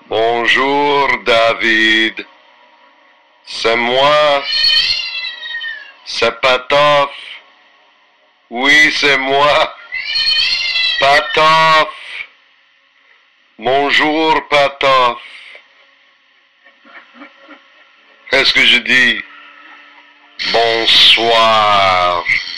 Bonjour David, c'est moi, c'est Patof. Oui, c'est moi, Patof. Bonjour Patof. Qu'est-ce que je dis? Bonsoir.